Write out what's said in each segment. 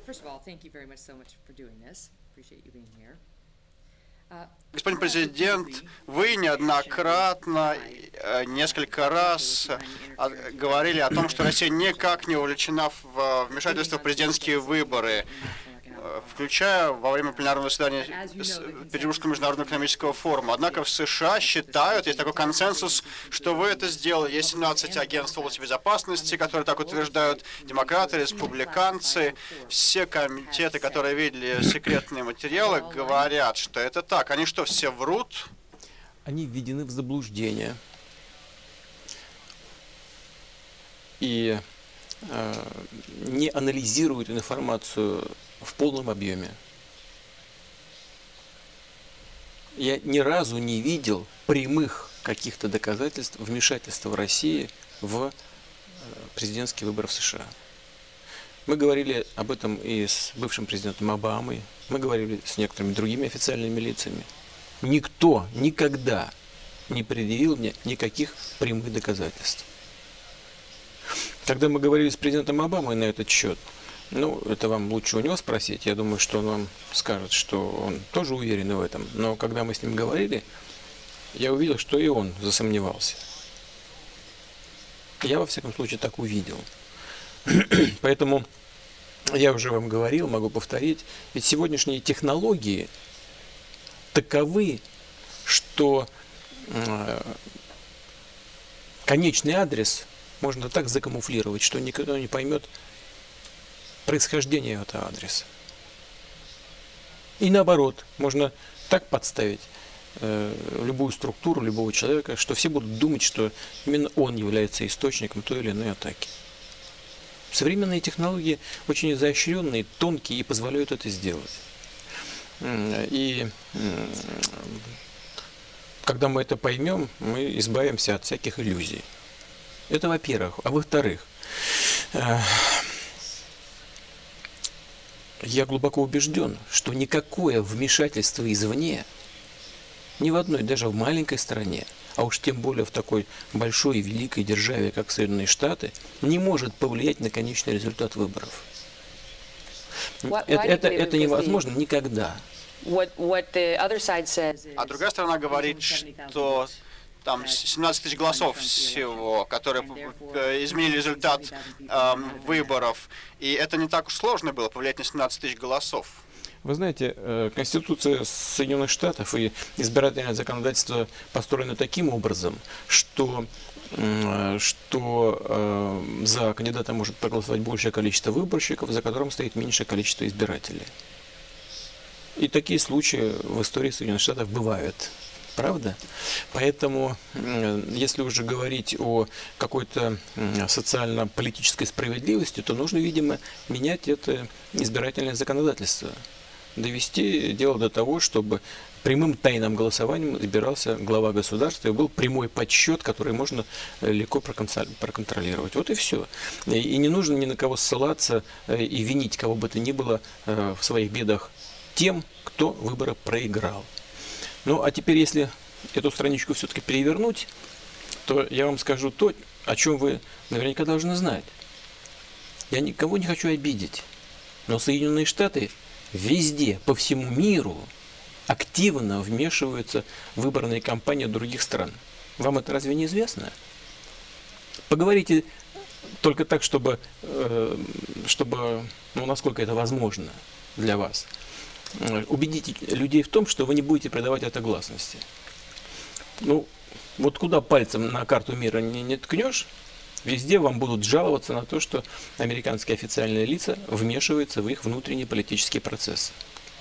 Господин президент, вы неоднократно, несколько раз говорили о том, что Россия никак не увлечена в вмешательство в президентские выборы, включая во время пленарного заседания Петербургского международного экономического форума. Однако в США считают, есть такой консенсус, что вы это сделали. Есть 17 агентств в области безопасности, которые так утверждают, демократы, республиканцы. Все комитеты, которые видели секретные материалы, говорят, что это так. Они что, все врут? Они введены в заблуждение. И не анализируют информацию в полном объеме. Я ни разу не видел прямых каких-то доказательств вмешательства в России в президентские выборы в США. Мы говорили об этом и с бывшим президентом Обамой, мы говорили с некоторыми другими официальными лицами. Никто никогда не предъявил мне никаких прямых доказательств. Когда мы говорили с президентом Обамой на этот счет, это вам лучше у него спросить. Я думаю, что он вам скажет, что он тоже уверен в этом. Но когда мы с ним говорили, я увидел, что и он засомневался. Я, во всяком случае, так увидел. Поэтому я уже вам говорил, могу повторить, ведь сегодняшние технологии таковы, что конечный адрес можно так закамуфлировать, что никто не поймет происхождение этого адреса. И наоборот, можно так подставить любую структуру, любого человека, что все будут думать, что именно он является источником той или иной атаки. Современные технологии очень изощренные, тонкие и позволяют это сделать. И когда мы это поймем, мы избавимся от всяких иллюзий. Это во-первых. А во-вторых, я глубоко убежден, что никакое вмешательство извне, ни в одной, даже в маленькой стране, а уж тем более в такой большой и великой державе, как Соединенные Штаты, не может повлиять на конечный результат выборов. Это невозможно никогда. А другая сторона говорит, что там 17 тысяч голосов всего, которые изменили результат выборов. И это не так уж сложно было повлиять на 17 тысяч голосов. Вы знаете, Конституция Соединенных Штатов и избирательное законодательство построено таким образом, что за кандидата может проголосовать большее количество выборщиков, за которым стоит меньшее количество избирателей. И такие случаи в истории Соединенных Штатов бывают. Правда? Поэтому, если уже говорить о какой-то социально-политической справедливости, то нужно, видимо, менять это избирательное законодательство. Довести дело до того, чтобы прямым тайным голосованием избирался глава государства и был прямой подсчет, который можно легко проконтролировать. Вот и все. И не нужно ни на кого ссылаться и винить кого бы то ни было в своих бедах тем, кто выборы проиграл. Ну, а теперь, если эту страничку все-таки перевернуть, то я вам скажу то, о чем вы наверняка должны знать. Я никого не хочу обидеть, но Соединенные Штаты везде, по всему миру, активно вмешиваются в выборные кампании других стран. Вам это разве не известно? Поговорите только так, чтобы насколько это возможно для вас. Убедите людей в том, что вы не будете придавать это гласности. Вот куда пальцем на карту мира не ткнешь, везде вам будут жаловаться на то, что американские официальные лица вмешиваются в их внутренние политические процессы.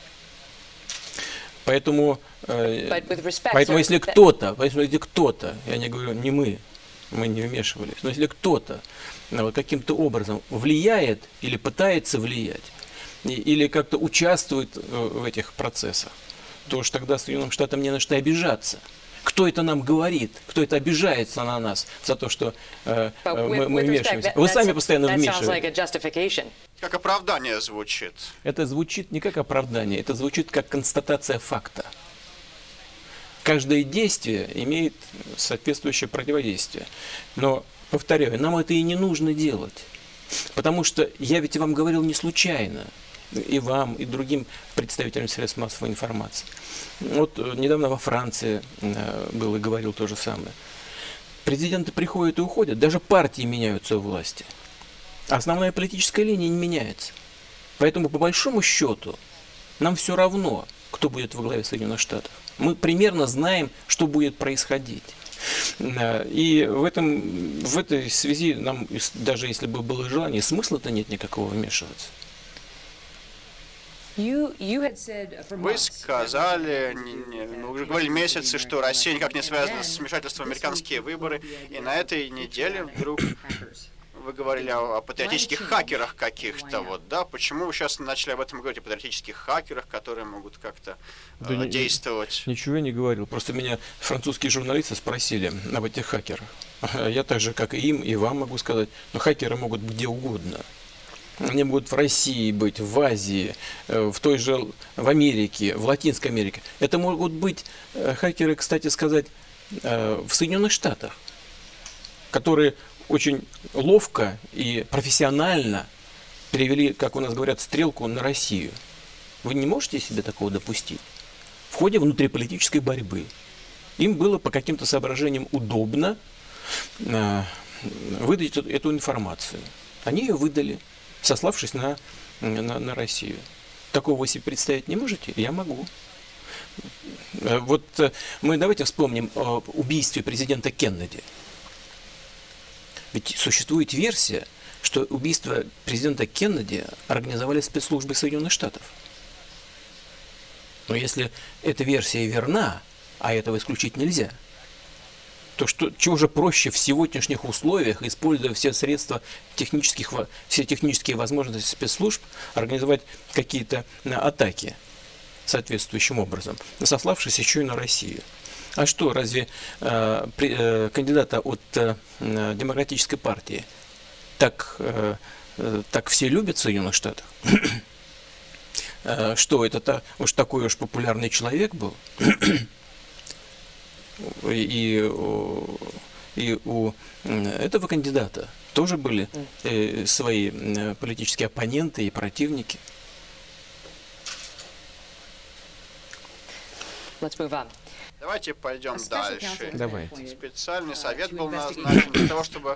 Поэтому если кто-то, я не говорю, не мы не вмешивались, но если кто-то каким-то образом влияет или пытается влиять, или как-то участвует в этих процессах, то уж тогда Соединенным Штатам не на что обижаться. Кто это нам говорит? Кто это обижается на нас за то, что мы вмешиваемся? Вы сами постоянно вмешиваетесь. Как оправдание звучит. Это звучит не как оправдание, это звучит как констатация факта. Каждое действие имеет соответствующее противодействие. Но, повторяю, нам это и не нужно делать. Потому что я ведь вам говорил не случайно. и вам, и другим представителям средств массовой информации. Вот недавно во Франции был и говорил то же самое. Президенты приходят и уходят, даже партии меняются у власти. Основная политическая линия не меняется. Поэтому, по большому счету, нам все равно, кто будет во главе Соединенных Штатов. Мы примерно знаем, что будет происходить. И в этой связи нам, даже если бы было желание, смысла-то нет никакого вмешиваться. Вы сказали, мы уже говорили месяцы, что Россия никак не связана с вмешательством в американские выборы, и на этой неделе вдруг вы говорили о патриотических хакерах каких-то, вот, да? Почему вы сейчас начали об этом говорить, о патриотических хакерах, которые могут как-то действовать? Ничего я не говорил, просто меня французские журналисты спросили об этих хакерах. Я так же, как и им, и вам могу сказать, но хакеры могут быть где угодно. Они могут в России быть, в Азии, в Америке, в Латинской Америке. Это могут быть хакеры, кстати сказать, в Соединенных Штатах, которые очень ловко и профессионально перевели, как у нас говорят, стрелку на Россию. Вы не можете себе такого допустить? В ходе внутриполитической борьбы им было по каким-то соображениям удобно выдать эту информацию. Они ее выдали, сославшись на Россию. Такого вы себе представить не можете? Я могу. Вот мы давайте вспомним о убийстве президента Кеннеди. Ведь существует версия, что убийство президента Кеннеди организовали спецслужбы Соединенных Штатов. Но если эта версия верна, а этого исключить нельзя, то чего же проще в сегодняшних условиях, используя все средства все технические возможности спецслужб, организовать какие-то атаки соответствующим образом, сославшись еще и на Россию. А что, разве кандидата от Демократической партии так все любят в Соединенных Штатах? Что, это уж такой уж популярный человек был? И у этого кандидата тоже были свои политические оппоненты и противники. Let's move on. Давайте пойдем дальше. Давай. Специальный совет был назначен для того, чтобы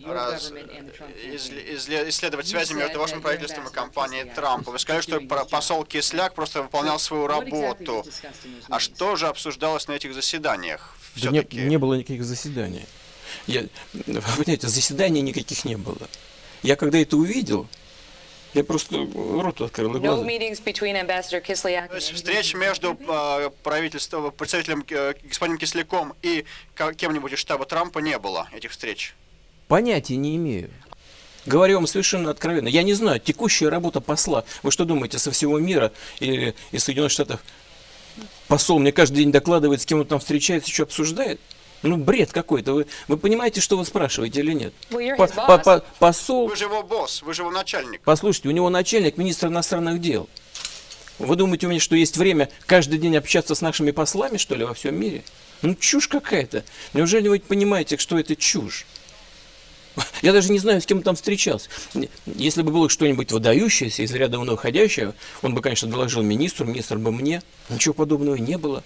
исследовать связи между вашим правительством и компанией Трампа. Вы сказали, что посол Кисляк просто выполнял свою работу. А что же обсуждалось на этих заседаниях? Да не было никаких заседаний. Вы понимаете, заседаний никаких не было. Я когда это увидел, я просто рот открыл и глаза. То есть встреч между представителем господином Кисляком и кем-нибудь из штаба Трампа не было, этих встреч? Понятия не имею. Говорю вам совершенно откровенно. Я не знаю, текущая работа посла. Вы что думаете, со всего мира или из Соединенных Штатов посол мне каждый день докладывает, с кем он там встречается, что обсуждает? Ну, бред какой-то. Вы понимаете, что вы спрашиваете или нет? Посол... Вы же его босс, вы же его начальник. Послушайте, у него начальник министр иностранных дел. Вы думаете, у меня что, есть время каждый день общаться с нашими послами, что ли, во всем мире? Ну, чушь какая-то. Неужели вы понимаете, что это чушь? Я даже не знаю, с кем он там встречался. Если бы было что-нибудь выдающееся, из ряда вон выходящего, он бы, конечно, доложил министру, министр бы мне. Ничего подобного не было.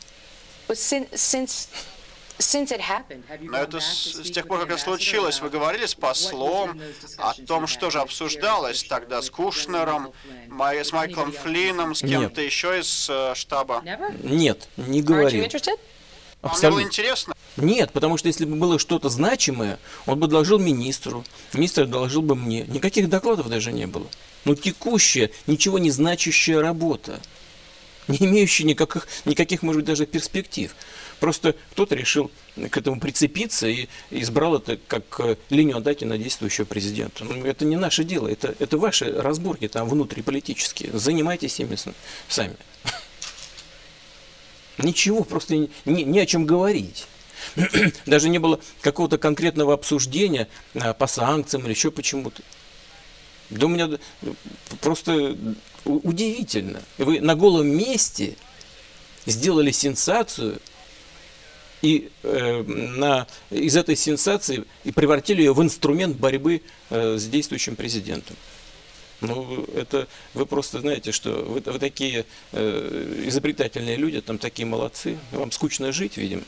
Но это с тех пор, как это случилось, вы говорили с послом о том, что же обсуждалось тогда с Кушнером, с Майклом Флинном, с кем-то еще из штаба? Нет, не говорил. Вам не было интересно? Нет, потому что если бы было что-то значимое, он бы доложил министру, министр доложил бы мне. Никаких докладов даже не было. Ну, текущая, ничего не значащая работа, не имеющая никаких, может быть, даже перспектив. Просто кто-то решил к этому прицепиться и избрал это как линию отдачи на действующего президента. Ну, это не наше дело, это ваши разборки там внутриполитические. Занимайтесь ими сами. Ничего, просто не о чем говорить. Даже не было какого-то конкретного обсуждения по санкциям или еще почему-то. Да у меня просто удивительно. Вы на голом месте сделали сенсацию и из этой сенсации и превратили ее в инструмент борьбы с действующим президентом. Ну, это вы просто знаете, что вы такие изобретательные люди, там такие молодцы. Вам скучно жить, видимо.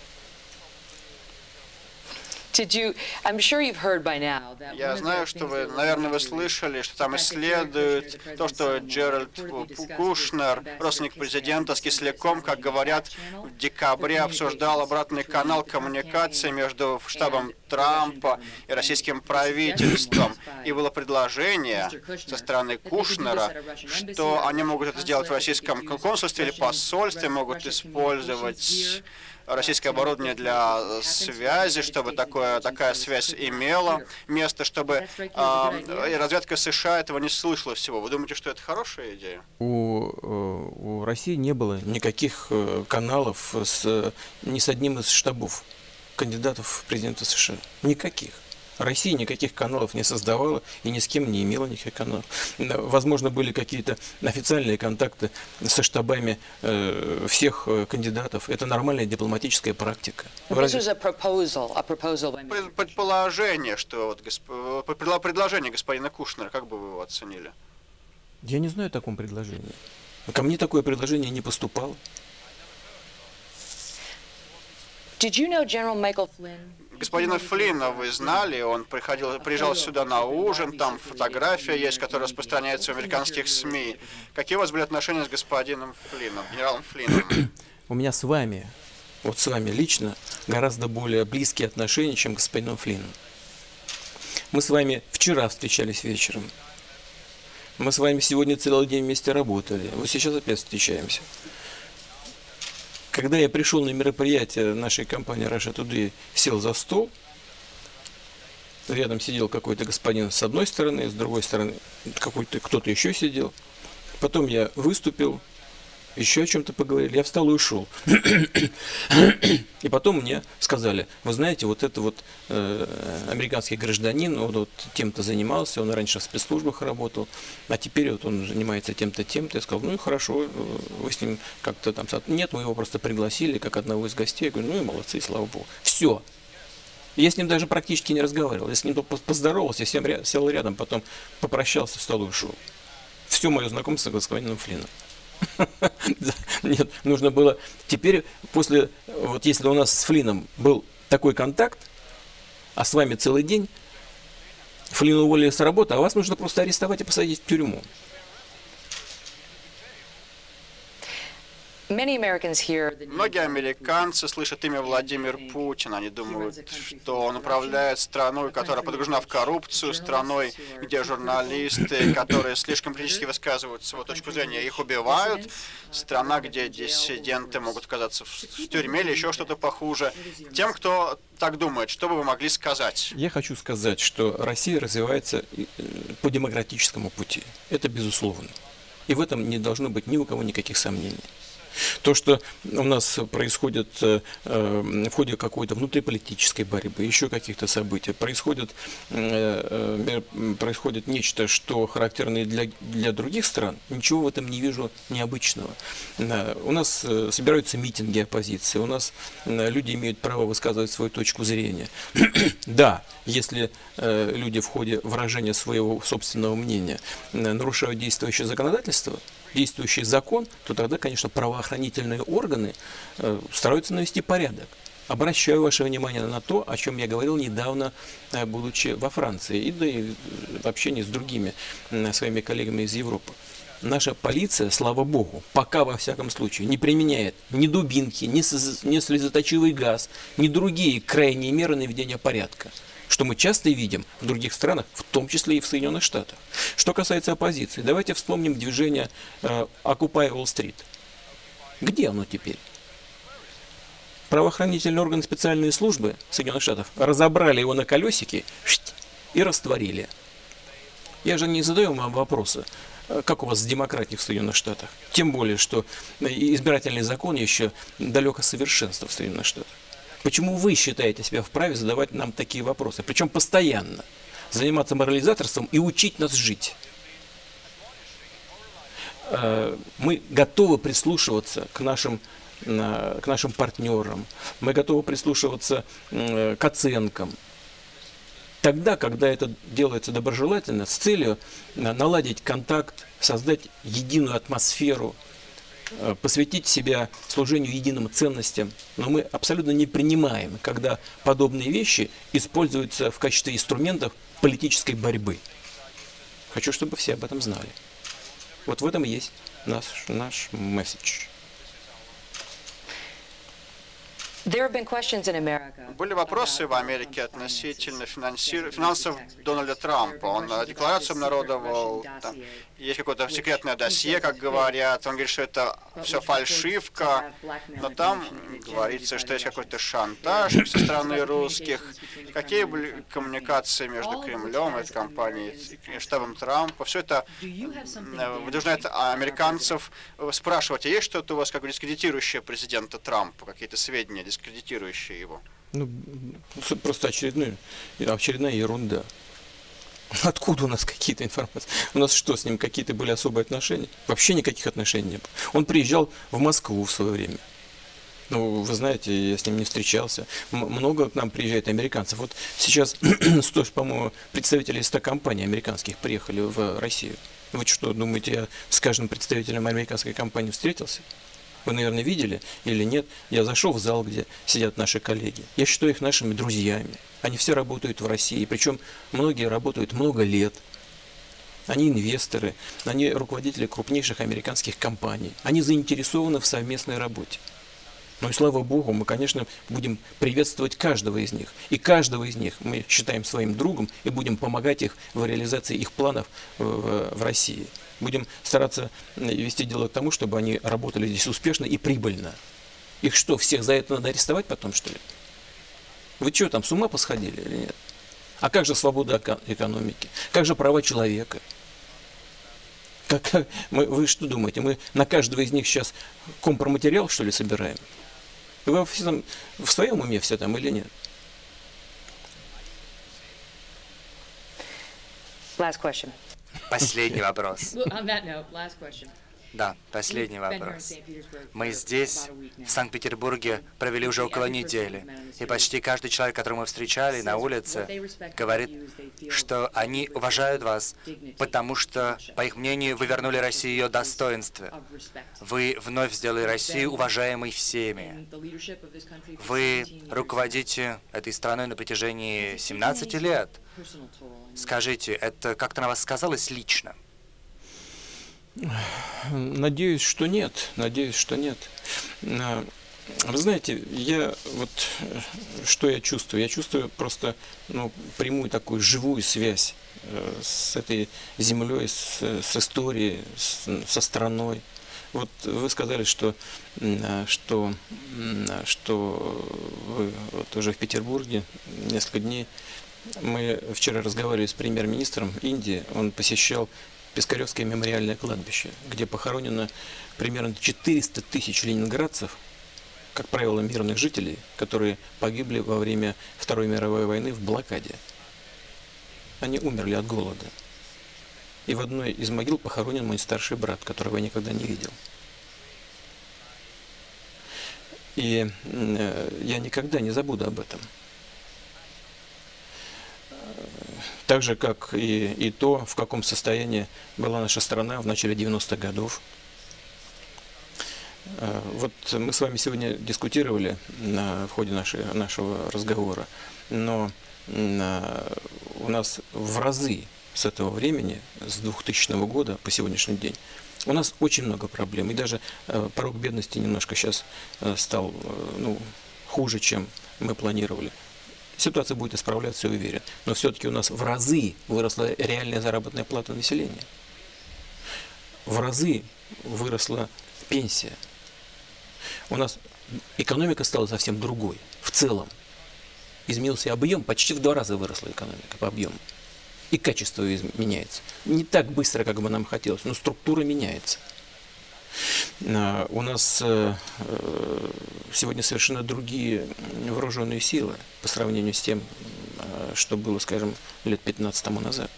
Я знаю, что вы, наверное, вы слышали, что там исследуют то, что Джеральд Кушнер, родственник президента, с Кисляком, как говорят, в декабре обсуждал обратный канал коммуникации между штабом Трампа и российским правительством. И было предложение со стороны Кушнера, что они могут это сделать в российском консульстве или посольстве, могут использовать российское оборудование для связи, чтобы такая связь имела место, чтобы разведка США этого не слышала всего. Вы думаете, что это хорошая идея? У России не было никаких каналов ни с одним из штабов кандидатов в президенты США. Никаких. Россия никаких каналов не создавала и ни с кем не имела никаких каналов. Возможно, были какие-то официальные контакты со штабами всех кандидатов. Это нормальная дипломатическая практика. Предположение, что предложение господина Кушнера, как бы вы его оценили? Я не знаю о таком предложении. Ко мне такое предложение не поступало. Господина Флинна вы знали, он приезжал сюда на ужин, там фотография есть, которая распространяется в американских СМИ. Какие у вас были отношения с господином Флинном, генералом Флинном? У меня с вами лично, гораздо более близкие отношения, чем с господином Флинном. Мы с вами вчера встречались вечером. Мы с вами сегодня целый день вместе работали. Вот сейчас опять встречаемся. Когда я пришел на мероприятие нашей компании Russia Today, сел за стол, рядом сидел какой-то господин с одной стороны, с другой стороны кто-то еще сидел. Потом я выступил, еще о чем-то поговорили, я встал и ушел. И потом мне сказали, вы знаете, вот это вот американский гражданин, он вот тем-то занимался, он раньше в спецслужбах работал, а теперь вот он занимается тем-то, тем-то. Я сказал, ну и хорошо, вы с ним как-то там... Нет, мы его просто пригласили как одного из гостей. Я говорю, ну и молодцы, слава богу. Все. Я с ним даже практически не разговаривал. Я с ним поздоровался, сел рядом, потом попрощался, встал и ушел. Все мое знакомство с господином Флинном. Нет, нужно было... Теперь, вот если у нас с Флинном был такой контакт, а с вами целый день, Флинна уволили с работы, а вас нужно просто арестовать и посадить в тюрьму. Многие американцы слышат имя Владимир Путин. Они думают, что он управляет страной, которая погружена в коррупцию, страной, где журналисты, которые слишком критически высказывают свою точку зрения, их убивают, страна, где диссиденты могут оказаться в тюрьме или еще что-то похуже. Тем, кто так думает, что бы вы могли сказать? Я хочу сказать, что Россия развивается по демократическому пути. Это безусловно. И в этом не должно быть ни у кого никаких сомнений. То, что у нас происходит в ходе какой-то внутриполитической борьбы, еще каких-то событий, происходит нечто, что характерно для других стран, ничего в этом не вижу необычного. У нас собираются митинги оппозиции, у нас люди имеют право высказывать свою точку зрения. Да, если люди в ходе выражения своего собственного мнения нарушают действующее законодательство, действующий закон, то тогда, конечно, правоохранительные органы стараются навести порядок. Обращаю ваше внимание на то, о чем я говорил недавно, будучи во Франции, и да и в общении с другими своими коллегами из Европы. Наша полиция, слава богу, пока во всяком случае не применяет ни дубинки, ни слезоточивый газ, ни другие крайние меры наведения порядка, что мы часто видим в других странах, в том числе и в Соединенных Штатах. Что касается оппозиции, давайте вспомним движение Occupy Wall Street. Где оно теперь? Правоохранительные органы, специальные службы Соединенных Штатов разобрали его на колесики и растворили. Я же не задаю вам вопроса, как у вас с демократией в Соединенных Штатах. Тем более, что избирательный закон еще далек от совершенства в Соединенных Штатах. Почему вы считаете себя вправе задавать нам такие вопросы? Причем постоянно. Заниматься морализаторством и учить нас жить. Мы готовы прислушиваться к нашим партнерам. Мы готовы прислушиваться к оценкам. тогда, когда это делается доброжелательно, с целью наладить контакт, создать единую атмосферу, посвятить себя служению единым ценностям. Но мы абсолютно не принимаем, когда подобные вещи используются в качестве инструментов политической борьбы. Хочу, чтобы все об этом знали. Вот в этом и есть наш месседж. Были вопросы в Америке относительно финансов Дональда Трампа. Он декларацию обнародовал, там есть какое-то секретное досье, как говорят. Он говорит, что это все фальшивка, но там говорится, что есть какой-то шантаж со стороны русских. Какие были коммуникации между Кремлем, этой компанией, и штабом Трампа? Все это вынуждает американцев спрашивать, а есть что-то у вас как бы дискредитирующее президента Трампа, какие-то сведения дискредитирующие его? Ну, просто очередная ерунда. Откуда у нас какие-то информации? У нас что, с ним какие-то были особые отношения? Вообще никаких отношений не было. Он приезжал в Москву в свое время. Ну, вы знаете, я с ним не встречался. Много к нам приезжает американцев. Вот сейчас 100, по-моему, представителей 100 компаний американских приехали в Россию. Вы что, думаете, я с каждым представителем американской компании встретился? Вы, наверное, видели или нет? Я зашел в зал, где сидят наши коллеги. Я считаю их нашими друзьями. Они все работают в России, причем многие работают много лет. Они инвесторы, они руководители крупнейших американских компаний. Они заинтересованы в совместной работе. Ну и слава Богу, мы, конечно, будем приветствовать каждого из них. И каждого из них мы считаем своим другом и будем помогать их в реализации их планов в России. Будем стараться вести дело к тому, чтобы они работали здесь успешно и прибыльно. Их что, всех за это надо арестовать потом, что ли? Вы что, там с ума посходили или нет? А как же свобода экономики? Как же права человека? Вы что думаете, мы на каждого из них сейчас компроматериал, что ли, собираем? Вы в своем уме все там или нет? Last question. Последний вопрос. On that note, last question. Да, последний вопрос. Мы здесь, в Санкт-Петербурге, провели уже около недели, и почти каждый человек, которого мы встречали на улице, говорит, что они уважают вас, потому что, по их мнению, вы вернули России ее достоинстве. Вы вновь сделали Россию уважаемой всеми. Вы руководите этой страной на протяжении 17 лет. Скажите, это как-то на вас сказалось лично? Надеюсь, что нет. Надеюсь, что нет. Вы знаете, что я чувствую? Я чувствую просто прямую такую живую связь с этой землей, с историей, со страной. Вот вы сказали, что вы вот уже в Петербурге несколько дней. Мы вчера разговаривали с премьер-министром Индии. Он посещал Пискаревское мемориальное кладбище, где похоронено примерно 400 тысяч ленинградцев, как правило, мирных жителей, которые погибли во время Второй мировой войны в блокаде. Они умерли от голода. И в одной из могил похоронен мой старший брат, которого я никогда не видел. И я никогда не забуду об этом. Так же, как и то, в каком состоянии была наша страна в начале 90-х годов. Вот мы с вами сегодня дискутировали в ходе нашего разговора, но у нас в разы с этого времени, с 2000 года по сегодняшний день, у нас очень много проблем. И даже порог бедности немножко сейчас стал хуже, чем мы планировали. Ситуация будет исправляться, я уверен. Но все-таки у нас в разы выросла реальная заработная плата населения. В разы выросла пенсия. У нас экономика стала совсем другой. В целом. Изменился объем, почти в 2 раза выросла экономика по объему. И качество ее меняется. Не так быстро, как бы нам хотелось, но структура меняется. У нас сегодня совершенно другие вооруженные силы по сравнению с тем, что было, скажем, лет 15 тому назад.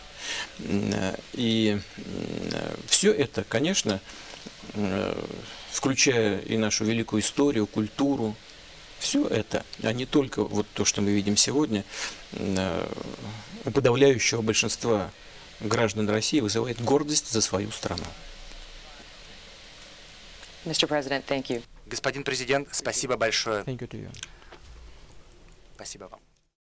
И все это, конечно, включая и нашу великую историю, культуру, Все это, а не только вот то, что мы видим сегодня, у подавляющего большинства граждан России вызывает гордость за свою страну. Mr. President, thank you. Господин президент, спасибо большое. Thank you to you. Спасибо вам.